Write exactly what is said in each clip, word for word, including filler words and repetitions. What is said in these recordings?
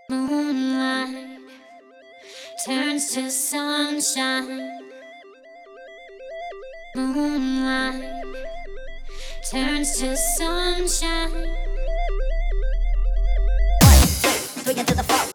Moonlight turns to sunshine. Moonlight turns to sunshine. One, two, three into the four.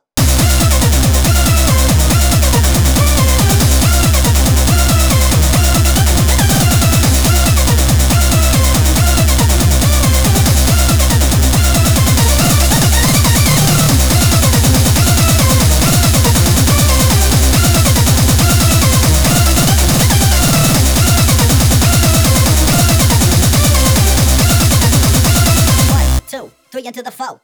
Two, three into the four.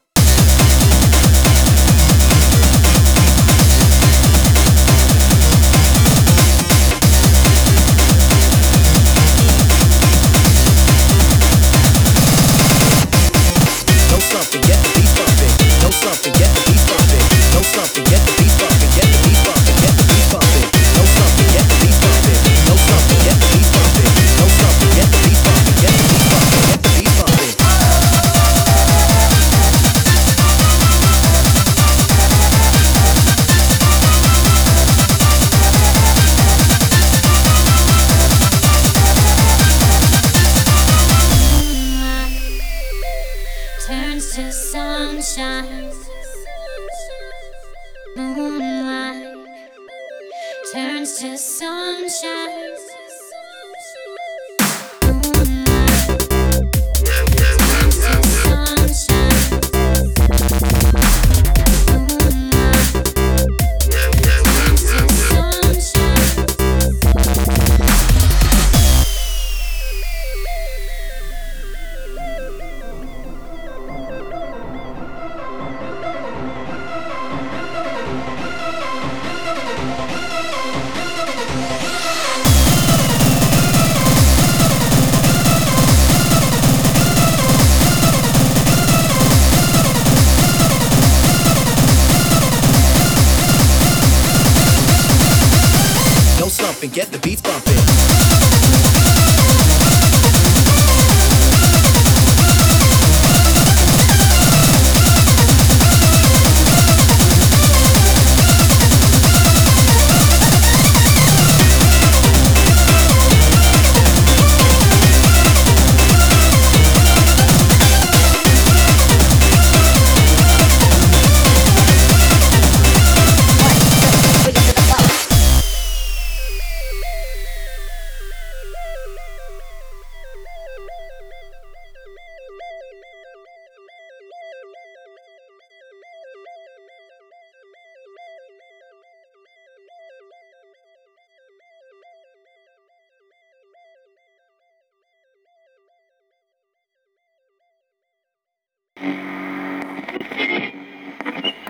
Know something, get the beat bumping. Know something, get the beat bumping. Know something, get the beat bumping. Get the beat bumping. Get the beat bumping. Know something, get the beat bumping. Know something, get the beat bumping. Know something, get the beat bumping. Get the beat bumping. Get the beat bumping. Moonlight turns to sunshine. Moonlight turns to sunshine. Moonlight turns to sunshine. Moonlight turns to sunshine. Know something, get the beats bumping. Three into the four.